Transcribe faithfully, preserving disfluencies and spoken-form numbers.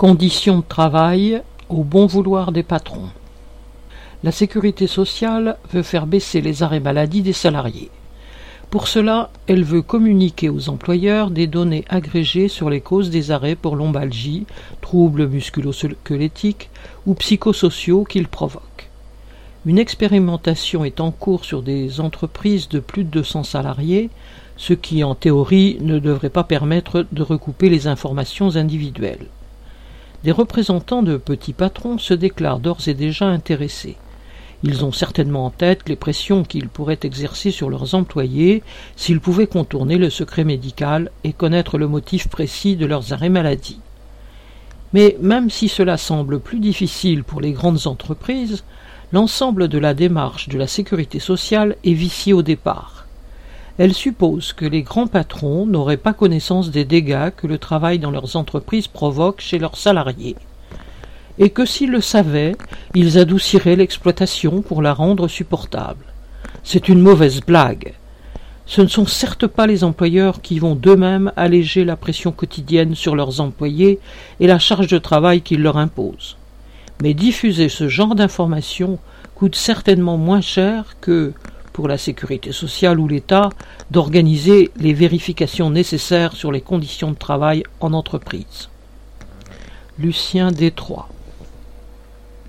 Conditions de travail au bon vouloir des patrons. La sécurité sociale veut faire baisser les arrêts maladie des salariés. Pour cela, elle veut communiquer aux employeurs des données agrégées sur les causes des arrêts pour lombalgie, troubles musculo-squelettiques ou psychosociaux qu'ils provoquent. Une expérimentation est en cours sur des entreprises de plus de deux cents salariés, ce qui en théorie ne devrait pas permettre de recouper les informations individuelles. Des représentants de petits patrons se déclarent d'ores et déjà intéressés. Ils ont certainement en tête les pressions qu'ils pourraient exercer sur leurs employés s'ils pouvaient contourner le secret médical et connaître le motif précis de leurs arrêts maladie. Mais même si cela semble plus difficile pour les grandes entreprises, l'ensemble de la démarche de la sécurité sociale est viciée au départ. Elle suppose que les grands patrons n'auraient pas connaissance des dégâts que le travail dans leurs entreprises provoque chez leurs salariés, et que s'ils le savaient, ils adouciraient l'exploitation pour la rendre supportable. C'est une mauvaise blague. Ce ne sont certes pas les employeurs qui vont d'eux-mêmes alléger la pression quotidienne sur leurs employés et la charge de travail qu'ils leur imposent. Mais diffuser ce genre d'informations coûte certainement moins cher que, pour la sécurité sociale ou l'État, d'organiser les vérifications nécessaires sur les conditions de travail en entreprise. Lucien Détroit.